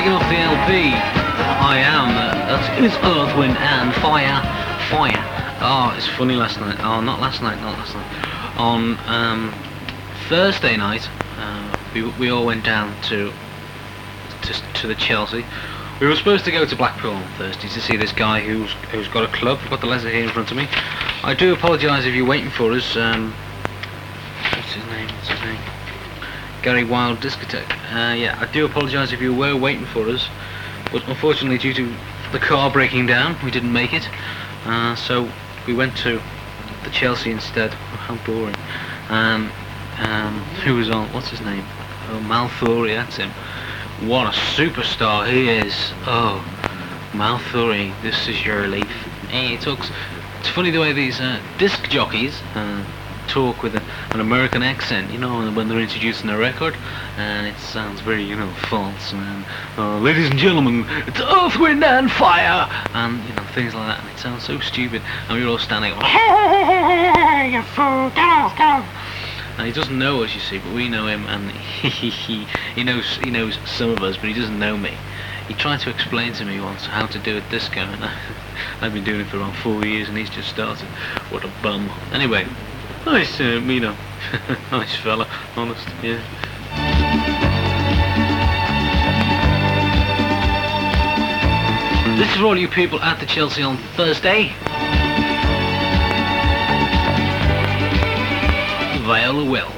kicking off the LP. I am. That is Earth, Wind and Fire. Fire. Oh, it's funny last night. Oh, not last night. On Thursday night, we all went down to the Chelsea. We were supposed to go to Blackpool on Thursday to see this guy who's got a club. I've got the letter here in front of me. I do apologise if you're waiting for us. What's his name? Gary Wild Discotheque. Yeah, I do apologise if you were waiting for us, but unfortunately due to the car breaking down, we didn't make it. So we went to the Chelsea instead. Oh, how boring. Who was on? What's his name? Oh, Malthuri, that's him. What a superstar he is. Oh, Malthuri, this is your relief. Hey, it's funny the way these disc jockeys talk with an American accent, you know, when they're introducing a record, and it sounds very, you know, false, and ladies and gentlemen, it's Earth, Wind and Fire, and, you know, things like that, and it sounds so stupid, and we were all standing up, hey, you fool, get off. And he doesn't know us, you see, but we know him, and he knows some of us, but he doesn't know me. He tried to explain to me once how to do a disco, and I've been doing it for around 4 years, and he's just started. What a bum. Anyway, nice, you know, nice fella, honest, yeah. This is for all you people at the Chelsea on Thursday. Viola Wells.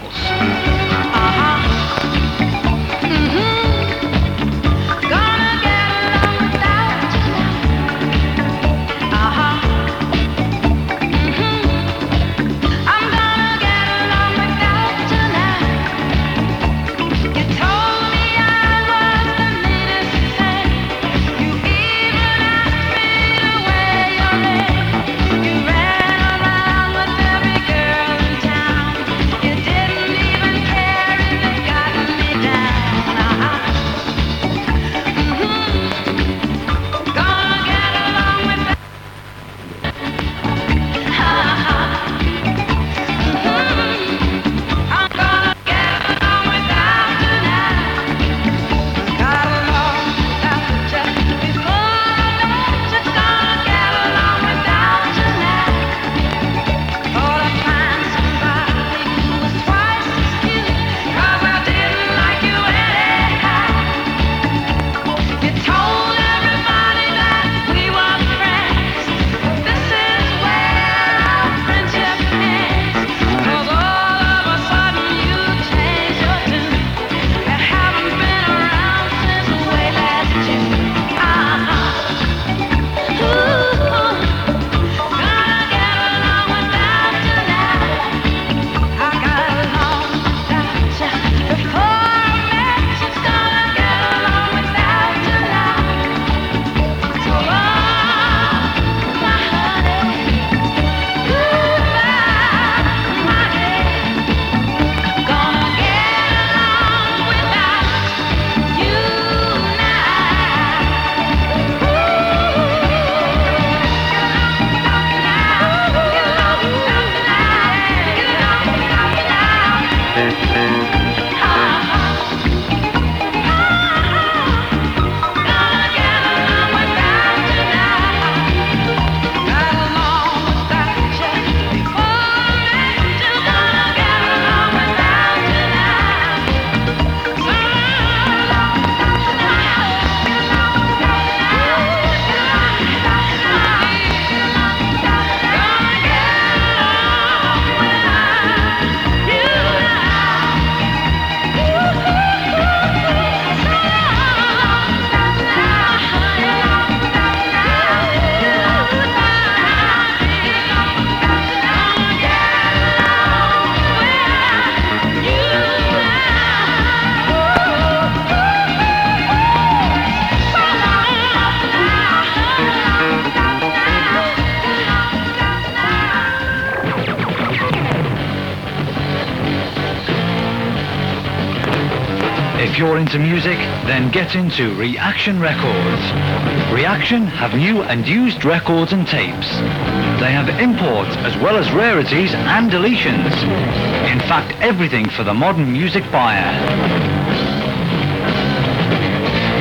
If you're into music, then get into Reaction Records. Reaction have new and used records and tapes. They have imports as well as rarities and deletions. In fact, everything for the modern music buyer. You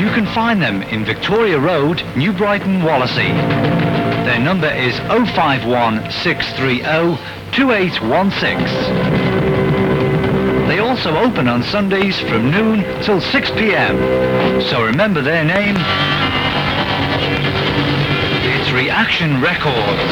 You can find them in Victoria Road, New Brighton, Wallasey. Their number is 051 630 2816. They also open on Sundays from noon till 6 p.m. So remember their name. It's Reaction Records.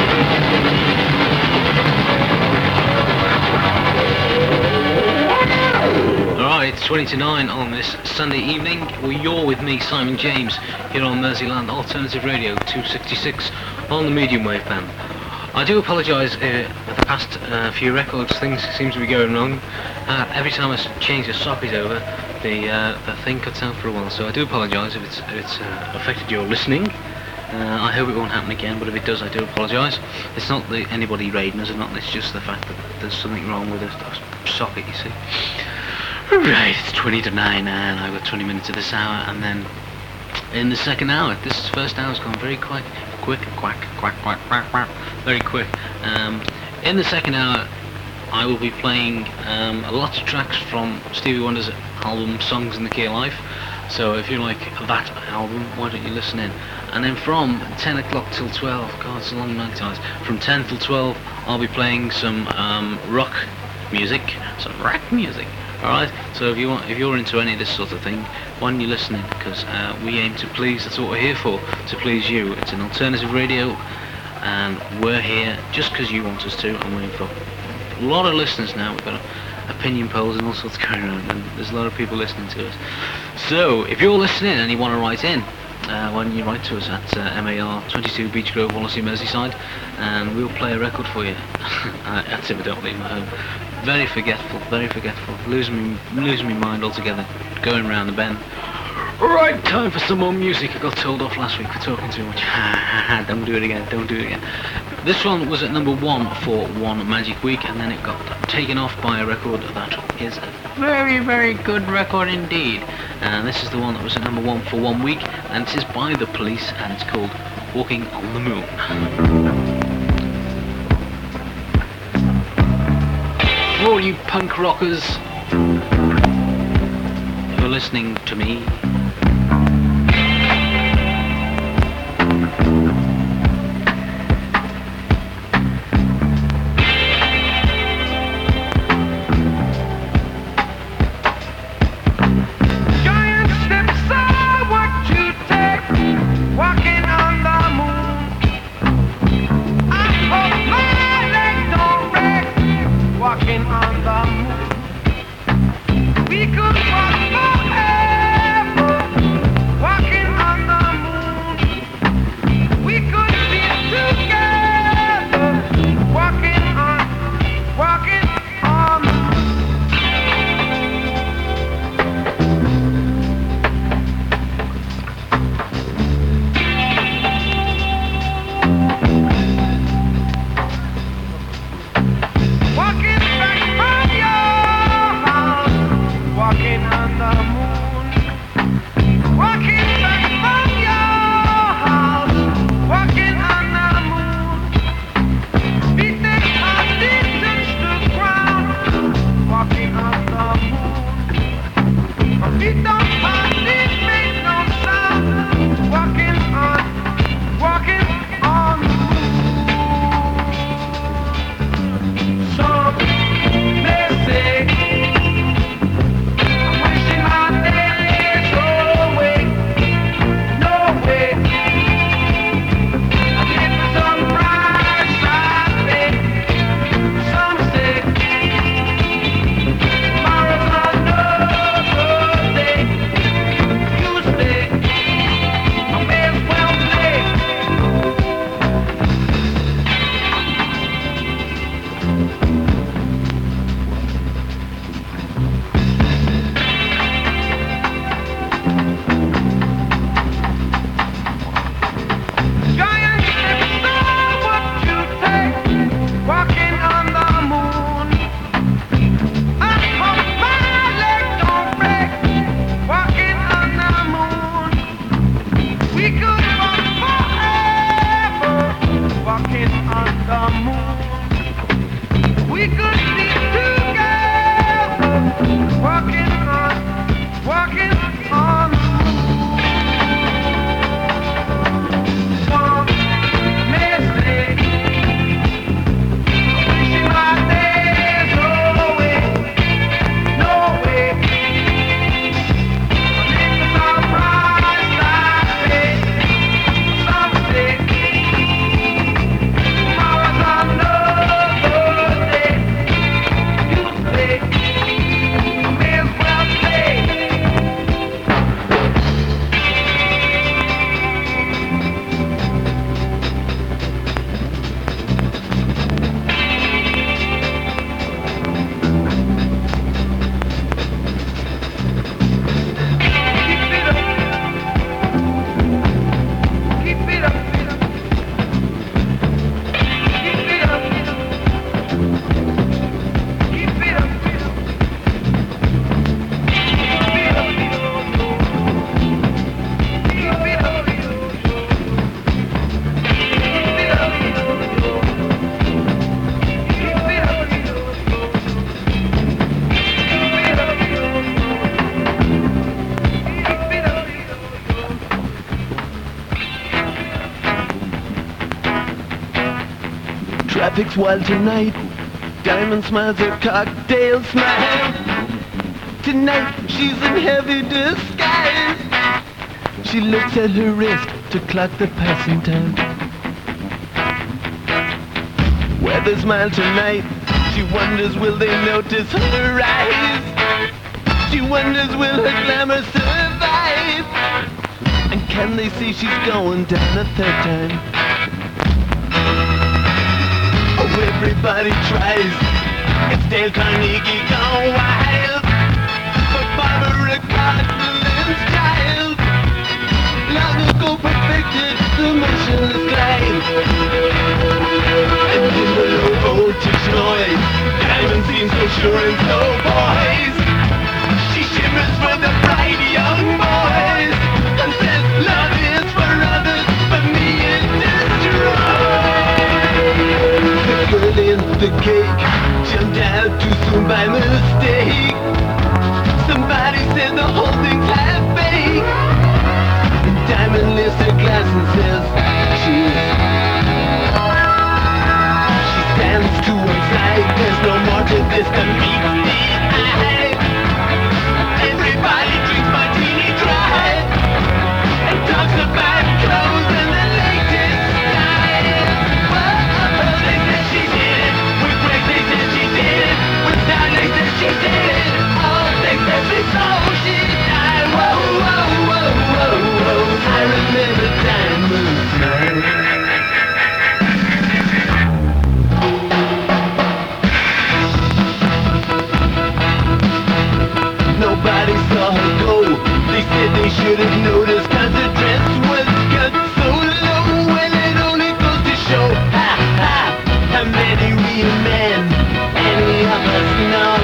Alright, it's 20 to 9 on this Sunday evening. Well, you're with me, Simon James, here on Merseyland Alternative Radio 266 on the medium wave band. I do apologise, with the past few records things seem to be going wrong. Every time I change the socket over, the thing cuts out for a while, so I do apologise if it's affected your listening. I hope it won't happen again, but if it does, I do apologise. It's not anybody raiding us or not, it's just the fact that there's something wrong with the socket, you see. Right, it's 20 to 9 and I've got 20 minutes of this hour, and then in the second hour, this first hour's gone very quick, very quick. In the second hour, I will be playing lots of tracks from Stevie Wonder's album Songs in the Key of Life. So if you like that album, why don't you listen in? And then from 10 o'clock till 12, God, it's a long night, guys. From 10 till 12, I'll be playing some rock music. Alright, so if you're into any of this sort of thing, why don't you listen in? Because we aim to please, that's what we're here for, to please you. It's an alternative radio, and we're here just because you want us to, and we've got a lot of listeners now. We've got opinion polls and all sorts going around, and there's a lot of people listening to us. So, if you're listening and you want to write in, why don't you write to us at MAR 22 Beach Grove, Wallasey, Merseyside, and we'll play a record for you. That's if I don't leave my home. Very forgetful, losing my mind altogether, going round the bend. Right, time for some more music. I got told off last week for talking too much. Don't do it again. This one was at number 1 for one magic week, and then it got taken off by a record that is a very, very good record indeed. And this is the one that was at number 1 for 1 week, and it is by The Police, and it's called Walking on the Moon. For all you punk rockers, you're listening to me. We could walk forever. Traffic's wild tonight. Diamond smiles her cocktail smile. Tonight she's in heavy disguise. She looks at her wrist to clock the passing time. Weather's mild tonight. She wonders, will they notice her eyes? She wonders, will her glamour survive? And can they see she's going down a third time? Oh, everybody tries. It's Dale Carnegie gone wild. But Barbara Cartland's child long ago perfected the motionless glide. And in the low voltage noise, Diamond seems so sure and so poised. She shimmers for the bright young boys and says love is for others, but me it destroys. The girl in the cake jumped out too soon by mistake. Somebody said the whole thing's half baked. Diamond lifts her glass and says cheers. She stands to one side. There's no more to this than meet the eye. Everybody drinks martini dry and talks about clothes and the latest style. Whoa, they said she did it. With Greg they said she did it. With Star they said she did it. All they said before she died. Whoa, whoa, whoa, whoa, whoa. I remember Diamond's night. Nobody saw her go. They said they should have noticed, 'cause her dress was cut so low. Well, it only goes to show how many real men any of us know.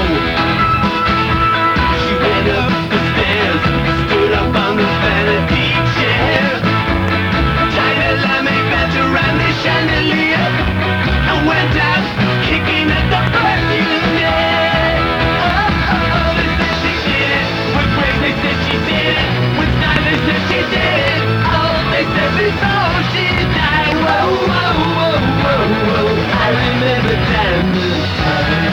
She went up the stairs, stood up on the vanity chair, tied a lame belt around the chandelier, and went out kicking at the perfume air. Oh, they said she did it. With Grace they said she did it. With Style they said she did it. Oh, they said before she died. Whoa, whoa, whoa, whoa, whoa. I remember Diamond's time.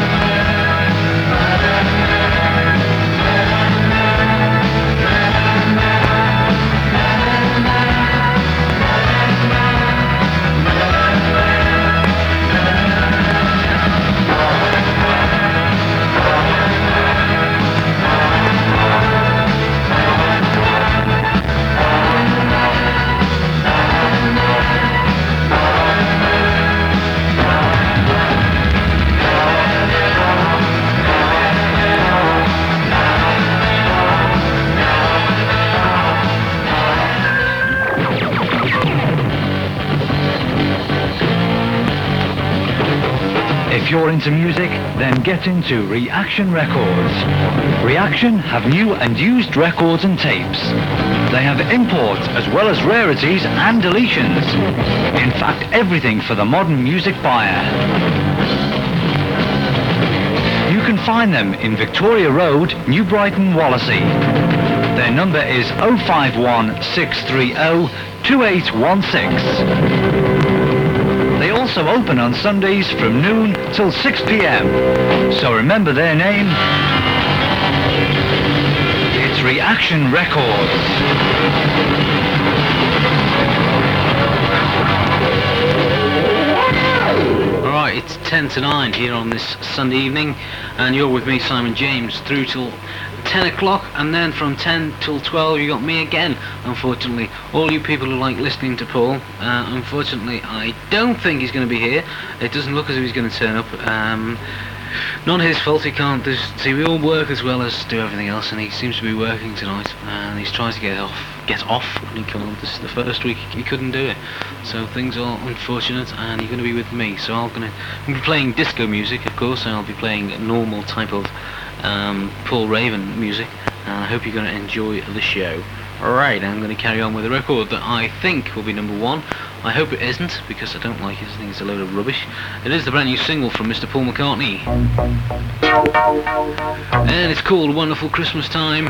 If you're into music, then get into Reaction Records. Reaction have new and used records and tapes. They have imports as well as rarities and deletions. In fact, everything for the modern music buyer. You can find them in Victoria Road, New Brighton, Wallasey. Their number is 051 630 2816. They also open on Sundays from noon till 6 p.m. So remember their name. It's Reaction Records. Alright, it's 10 to 9 here on this Sunday evening, and you're with me, Simon James, through till 10 o'clock, and then from 10 till 12 you got me again. Unfortunately, all you people who like listening to Paul, unfortunately I don't think he's going to be here. It doesn't look as if he's going to turn up. Not his fault, he can't see, we all work as well as do everything else, and he seems to be working tonight, and he's trying to get off, and he can't. This is the first week he couldn't do it, so things are unfortunate, and you're going to be with me. So I'll be playing disco music, of course, and I'll be playing a normal type of Paul Raven music, and I hope you're going to enjoy the show. Alright, I'm going to carry on with a record that I think will be number one. I hope it isn't, because I don't like it. I think it's a load of rubbish. It is the brand new single from Mr. Paul McCartney, and it's called Wonderful Christmas Time.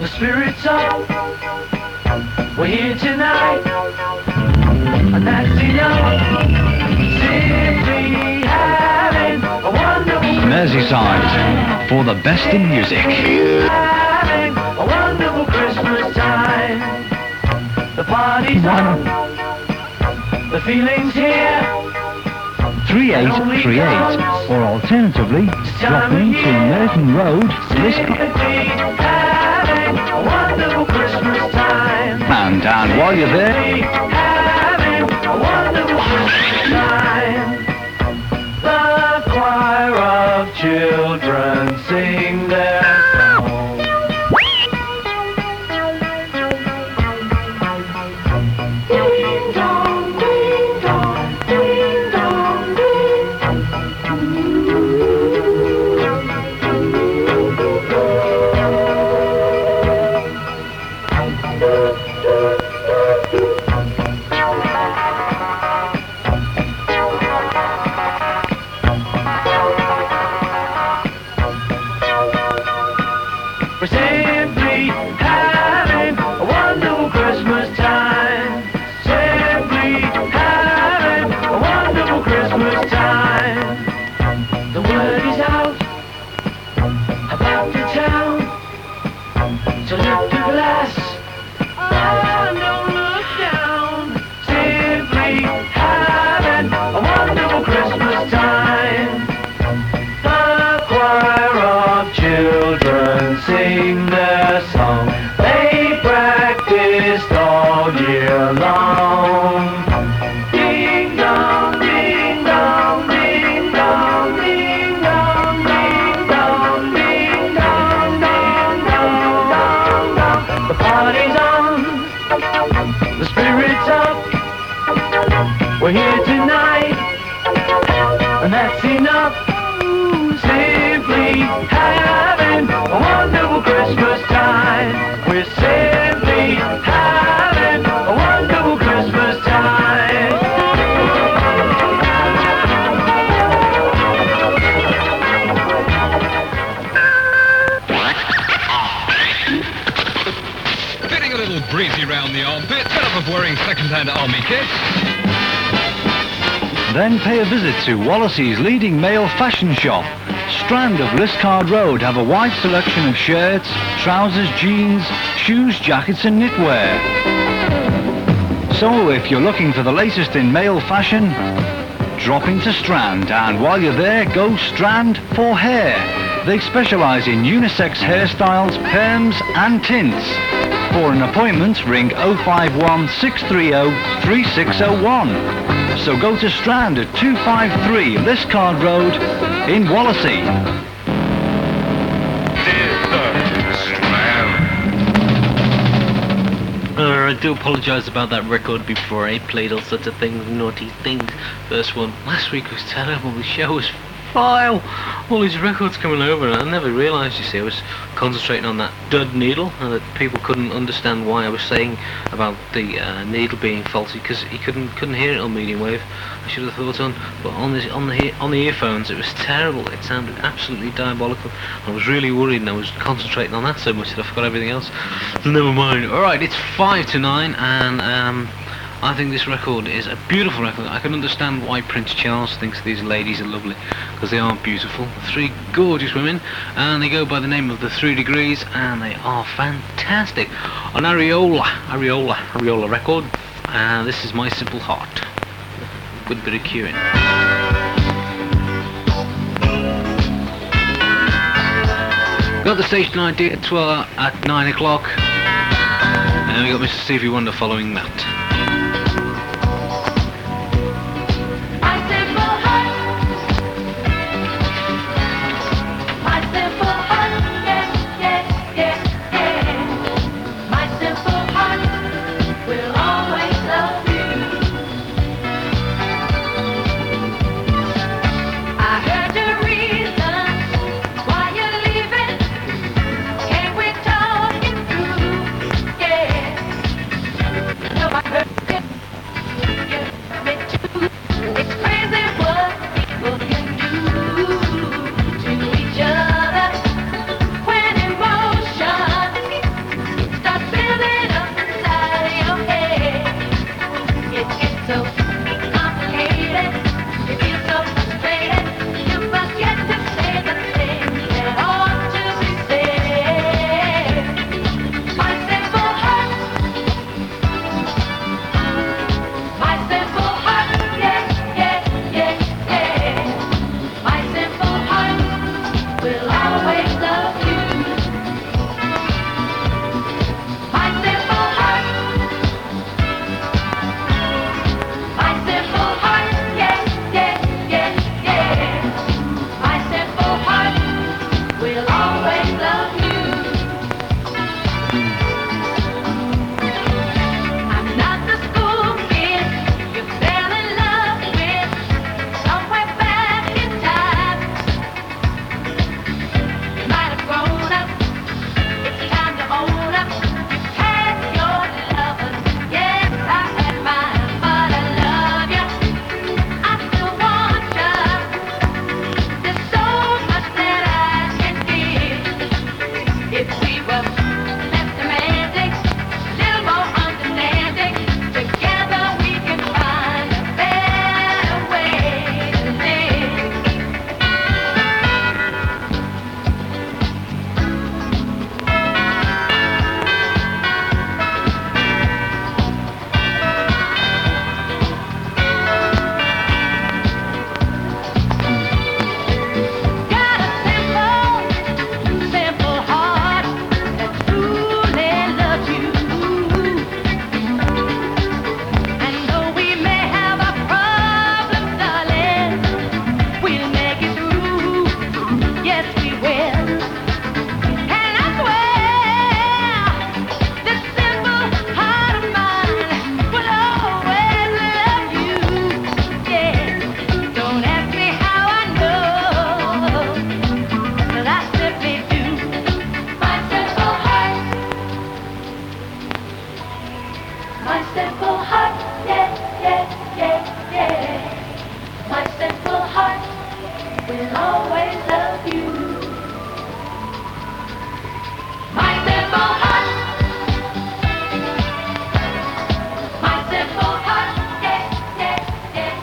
The spirit's up. We're here tonight, and that's enough. Simply having a wonderful Merseyside, for the best in music. having a wonderful Christmas time. The party's on. The feeling's here. 3838, or alternatively, drop into Merton Road, Simply having a wonderful Christmas time. and while you're there, Having a wonderful Christmas time. The choir of children sing their song. Ding dong, ding dong, ding dong, We're simply having a wonderful Christmas time. Simply having a wonderful Christmas time. The word is out about the town. So lift a glass. Oh, don't look down. Simply having a wonderful Christmas time. The choir of children sing their song. They practiced all year long. Ding dong, ding dong, ding dong, ding dong, ding dong, ding dong, ding dong, dong, dong. The party's on. The spirit's up. We're here tonight, and that's enough. Simply having a wonderful Christmas time. We're simply having a wonderful Christmas time. Feeling a little breezy round the armpit, fed up of wearing second-hand army kit? then pay a visit to Wallasey's leading male fashion shop. Strand of Liscard Road have a wide selection of shirts, trousers, jeans, shoes, jackets and knitwear. So if you're looking for the latest in male fashion, drop into Strand, and while you're there, go Strand for hair. They specialise in unisex hairstyles, perms and tints. For an appointment, ring 051 630 3601. So go to Strand at 253 Liscard Road in Wallasey. I do apologise about that record before. I played all sorts of things, naughty things. First one last week was terrible. The show was vile. All these records coming over, and I never realised, you see, I was concentrating on that dud needle, and that people couldn't understand why I was saying about the needle being faulty, because he couldn't hear it on medium wave. I should have thought on, but on the earphones, it was terrible. It sounded absolutely diabolical. I was really worried, and I was concentrating on that so much that I forgot everything else. Never mind. All right, it's 5 to 9, and I think this record is a beautiful record. I can understand why Prince Charles thinks these ladies are lovely, because they are beautiful. 3 gorgeous women, and they go by the name of the 3 Degrees, and they are fantastic. On Areola record, this is My Simple Heart. Good bit of queuing. Got the station ID at 9 o'clock, and we got Mr. Stevie Wonder following that. Nobody simple heart, yeah, yeah, yeah, yeah. My simple heart will always love you. My simple heart, my simple heart, yeah, yeah, yeah,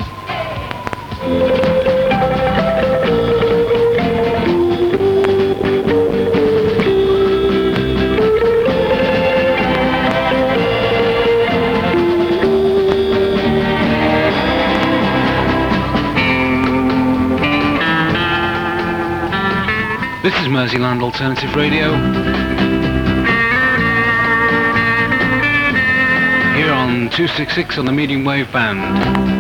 This is Merseyland Alternative Radio. Here on 266 on the medium wave band.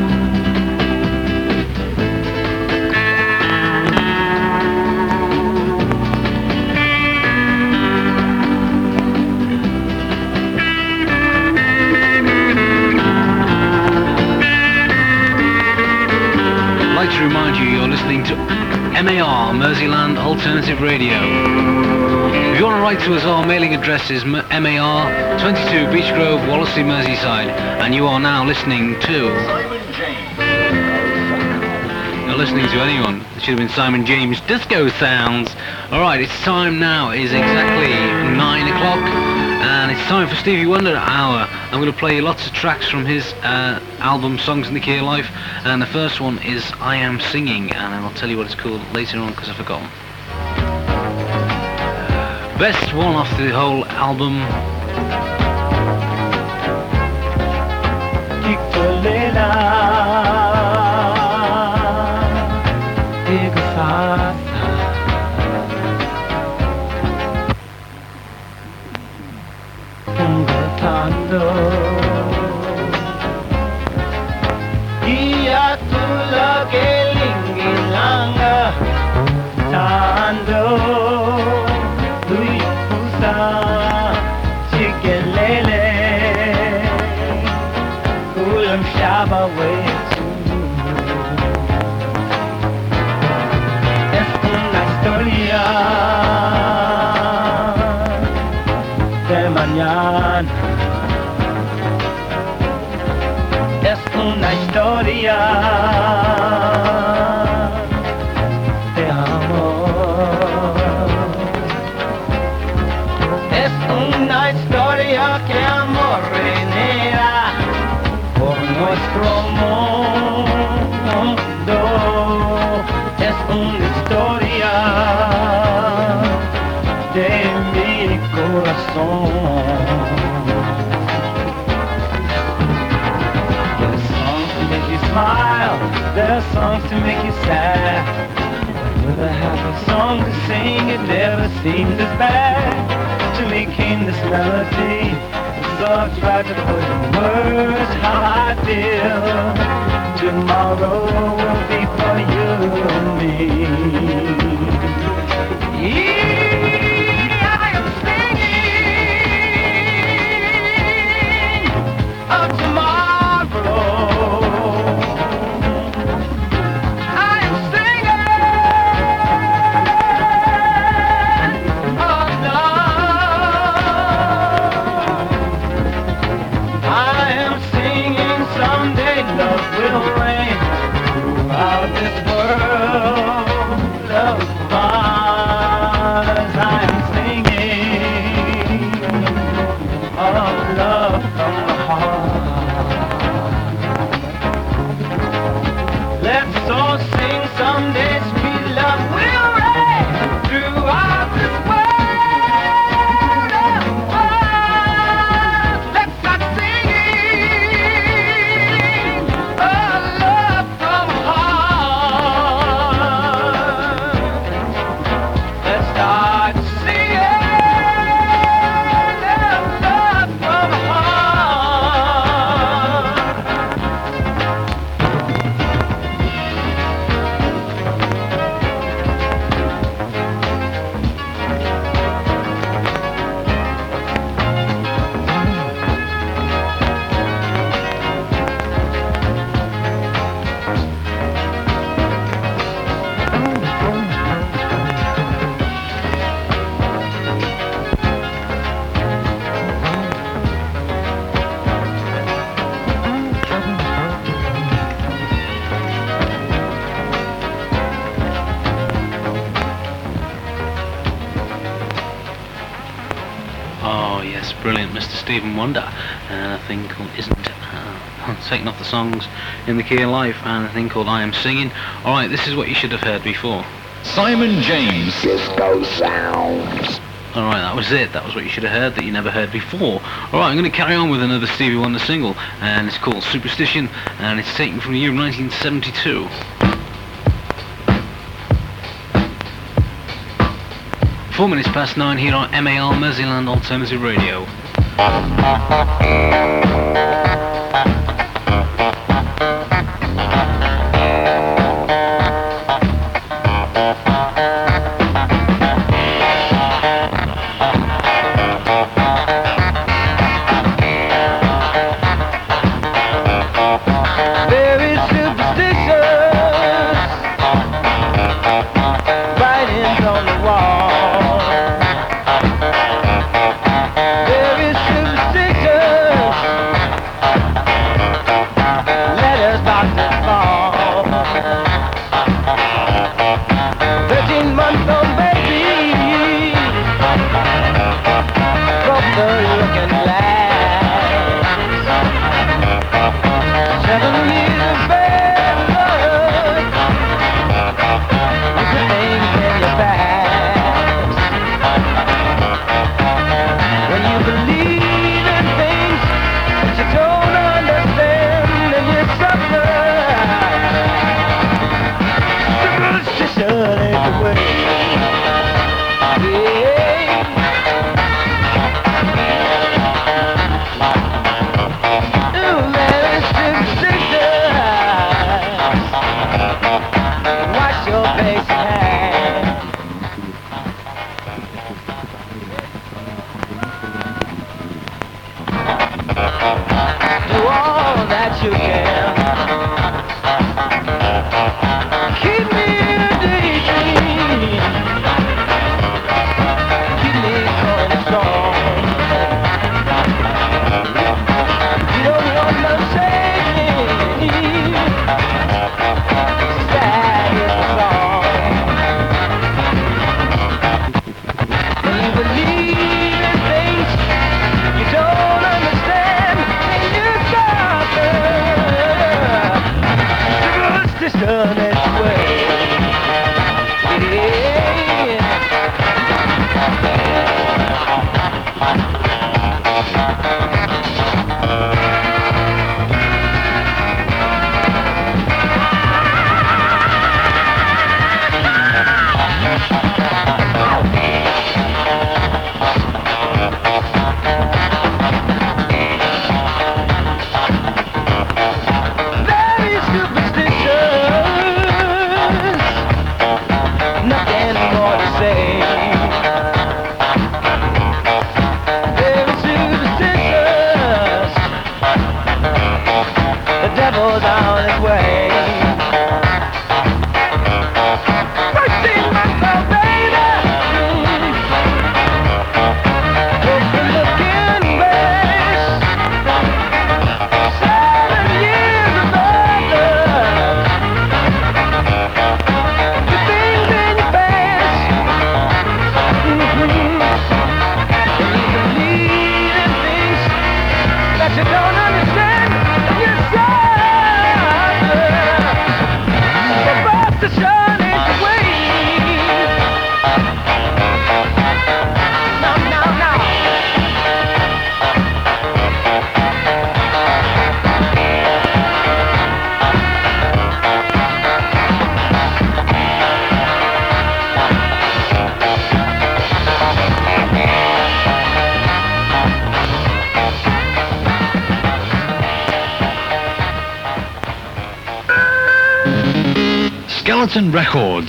I'd like to remind you you're listening to MAR, Merseyland Alternative Radio. If you want to write to us, our mailing address is MAR, 22 Beach Grove, Wallasey, Merseyside, and you are now listening to... You're listening to anyone. It should have been Simon James. Disco Sounds. Alright, it's time now. It is exactly 9 o'clock, and it's time for Stevie Wonder Hour. I'm going to play you lots of tracks from his album Songs in the Key of Life, and the first one is I Am Singing, and I'll tell you what it's called later on because I've forgotten. Best one off the whole album. Iya tulageling ilanga tando lui pusa chigelele ulam shaba wetu es una historia de mañana. Una historia de amor. Es una historia que amor reina por nuestro mundo. Es una historia de mi corazón. Smile, there are songs to make you sad. With a happy song to sing, it never seemed as bad. To me came this melody, so I tried to put in words how I feel. Tomorrow will be for you and me. Yeah, I am singing of tomorrow. Oh yes, brilliant, Mr. Stephen Wonder, and a thing called taking off the songs in the key of life, and a thing called I Am Singing. Alright, this is what you should have heard before. Simon James. Disco sounds. Alright, that was it. That was what you should have heard that you never heard before. Alright, I'm going to carry on with another Stevie Wonder single, and it's called Superstition, and it's taken from the year 1972. 4 minutes past 9 here on MAL Merseyland Alternative Radio. Very superstitious, writings on the wall. Very superstitious, letters about to fall. 13-month-old baby broke the looking glass. 7 years of bad luck, the things in your past. When you believe in things that you don't understand, and you suffer, superstition ain't the way. Ooh, man, it's superstition. Wash your face and hands. Do all that you can. Keep me in a daydream. Keep me going strong. You don't want no shaking. Sad is the song. When you believe in things you don't understand, and you suffer. Superstition is the way. Very superstitious, nothing more to say. Very superstitious, the devil's on his way. 13-month-old baby, broken looking glass. 7 years of bad luck, the things in your past. And you believe in things that you don't understand, and you suffer. Superstition is the way. No, no, no. Skeleton Records.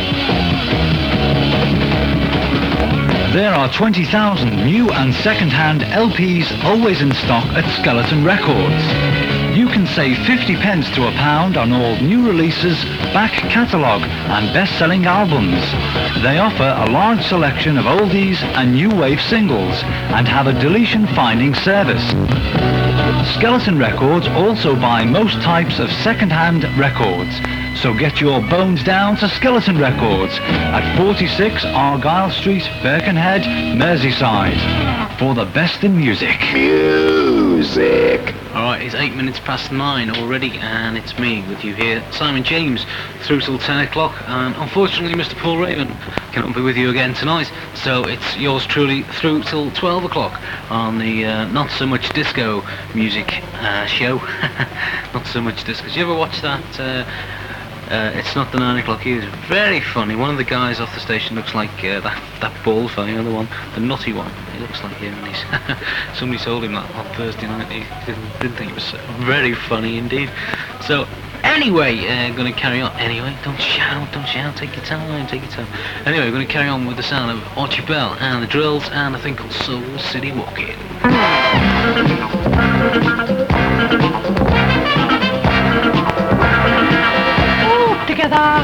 There are 20,000 new and second-hand LPs always in stock at Skeleton Records. You can save 50 pence to £1 on all new releases, back catalogue and best-selling albums. They offer a large selection of oldies and new wave singles and have a deletion finding service. Skeleton Records also buy most types of second-hand records. So get your bones down to Skeleton Records at 46 Argyle Street, Birkenhead, Merseyside, for the best in music. Music. Alright, it's 8 minutes past 9 already, and it's me with you here, Simon James, through till 10 o'clock, and unfortunately Mr. Paul Raven cannot be with you again tonight, so it's yours truly through till 12 o'clock on the Not So Much Disco music show. Not So Much Disco. Did you ever watch that? It's not the 9 o'clock either. Very funny. One of the guys off the station looks like that bald fellow, you know, the one, the nutty one. He looks like him. And he's somebody told him that on Thursday night. He didn't think it was very funny indeed. So anyway, going to carry on. Anyway, don't shout. Take your time. Anyway, we're going to carry on with the sound of Archie Bell and the Drills and a thing called Soul City Walking. Together.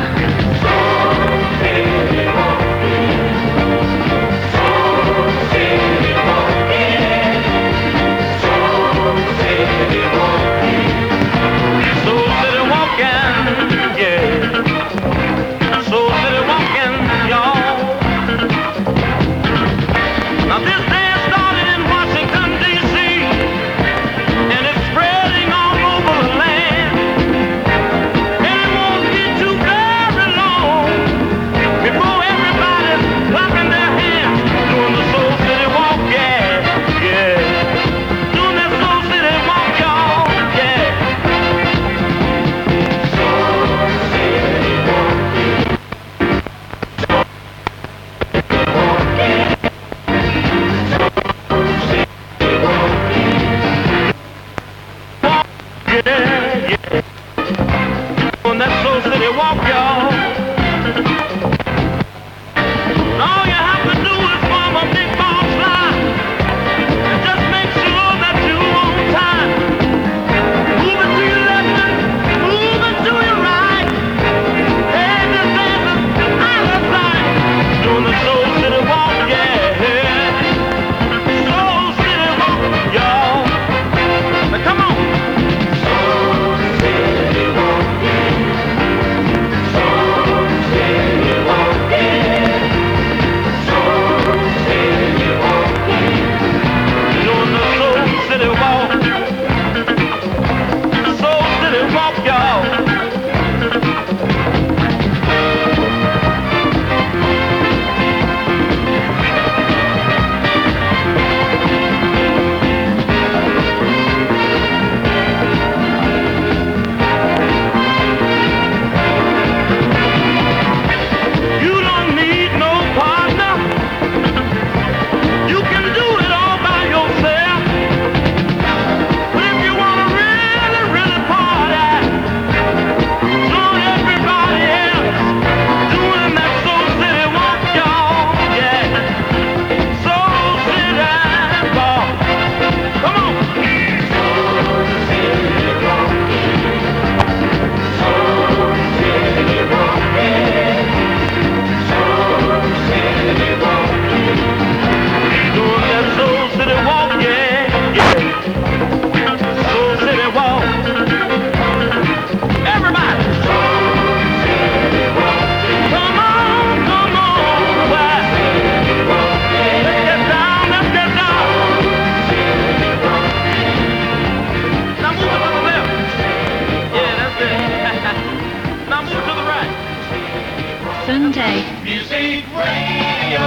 Sunday. Music Radio.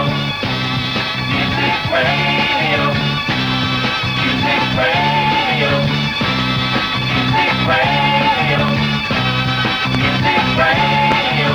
Music Radio. Music Radio. Music Radio. Music Radio.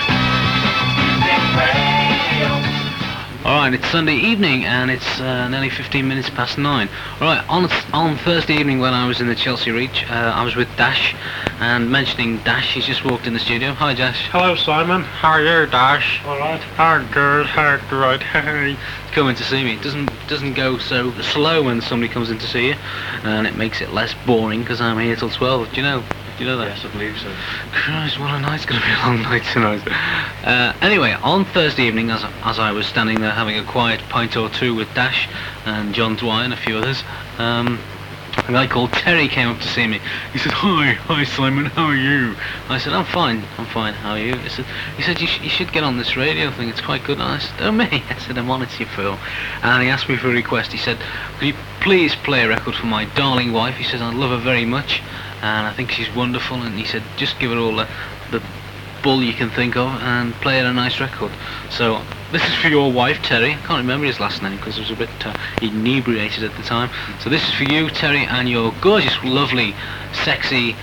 Music Radio. Alright, it's Sunday evening and it's nearly 15 minutes past 9. Alright, on Thursday evening when I was in the Chelsea Reach, I was with Dash, and mentioning Dash, he's just walked in the studio. Hi Dash. Hello Simon, how are you Dash? Alright. I'm good, right. Hey. Coming to see me. It doesn't go so slow when somebody comes in to see you, and it makes it less boring because I'm here till 12. Do you know that? Yes, I believe so. Christ, what a night. It's going to be a long night tonight. Anyway, on Thursday evening, as I was standing there having a quiet pint or two with Dash and John Dwyer and a few others, a guy called Terry came up to see me. He said, hi Simon, how are you? I said, I'm fine, how are you? He said, you should get on this radio thing, it's quite good. And I said, oh me? I said, I'm on it, you fool. And he asked me for a request. He said, could you please play a record for my darling wife? He says, I love her very much, and I think she's wonderful. And he said, just give her all the bull you can think of and play her a nice record. So this is for your wife, Terry. I can't remember his last name because I was a bit inebriated at the time. So this is for you, Terry, and your gorgeous, lovely, sexy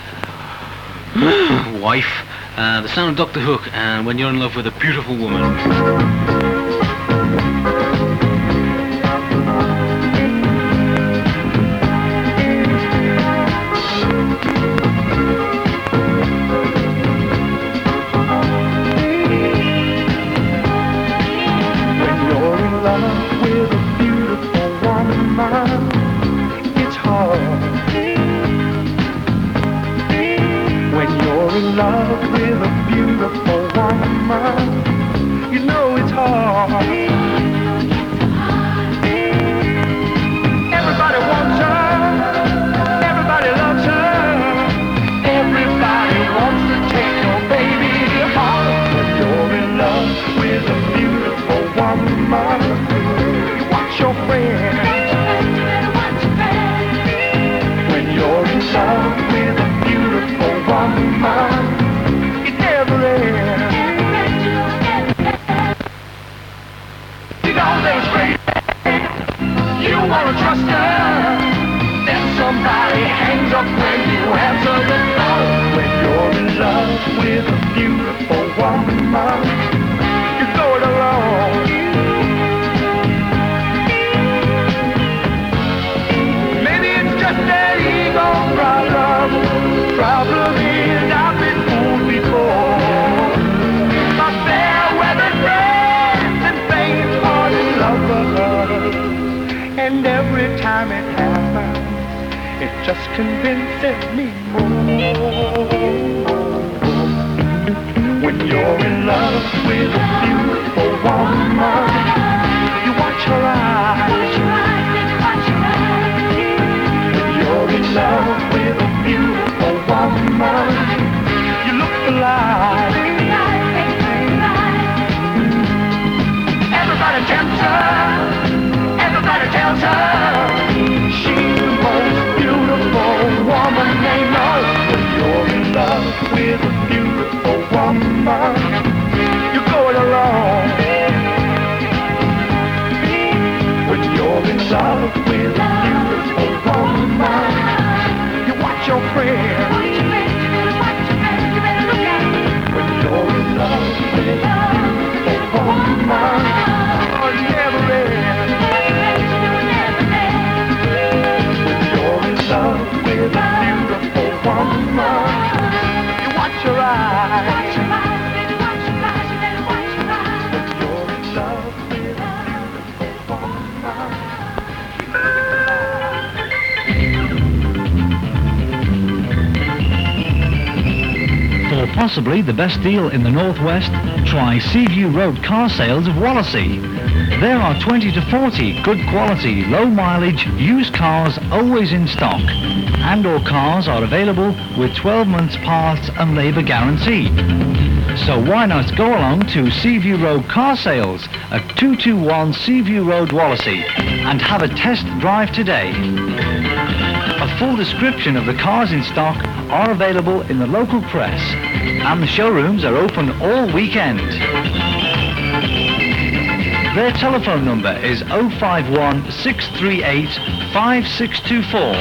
wife. The sound of Dr. Hook, and When You're in Love with a Beautiful Woman. Love with a beautiful woman, you know it's hard. Everybody wants her, everybody loves her, everybody wants to take your baby home. When you're in love with a beautiful woman, you watch your friend. When you're in love with a beautiful woman, you wanna trust her, then somebody hangs up when you answer the phone. When you're in love with a beautiful woman, you go it alone. Maybe it's just that ego problem. Problem is I've been fooled before. My fair weather friends and faint-hearted lovers. And every time it happens, it just convinces me more. When you're in love with a beautiful woman, you watch her eyes. When you're in love with a beautiful woman, you look alive. Everybody tempts her. Everybody tells her she's the most beautiful woman they know. When you're in love with a beautiful woman, you go it alone. When you're in love with a beautiful woman, you watch your friends. When you're in love with a beautiful woman, oh, it never ends. Love with a beautiful woman, you watch your eyes. When you're in love with a beautiful woman, For possibly the best deal in the Northwest, try Seaview Road Car Sales of Wallasey. There are 20 to 40 good quality, low mileage, used cars always in stock. And all cars are available with 12 months parts and labour guarantee. So why not go along to Seaview Road Car Sales at 221 Seaview Road, Wallasey, and have a test drive today. A full description of the cars in stock are available in the local press, and the showrooms are open all weekend. Their telephone number is 051 638 5624.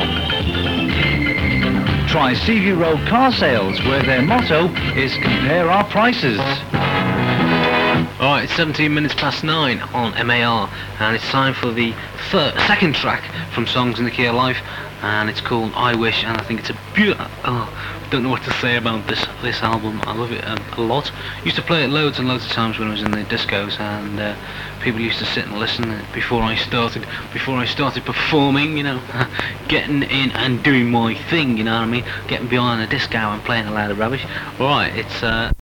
Try Seaview Road Car Sales, where their motto is compare our prices. Alright, it's 17 minutes past 9 on MAR, and it's time for the second track from Songs in the Key of Life, and it's called I Wish, and I think it's a beautiful... don't know what to say about this album. I love it a lot. Used to play it loads and loads of times when I was in the discos, and people used to sit and listen before I started performing, you know, getting in and doing my thing, you know what I mean, getting behind a disco and playing a load of rubbish. Alright, it's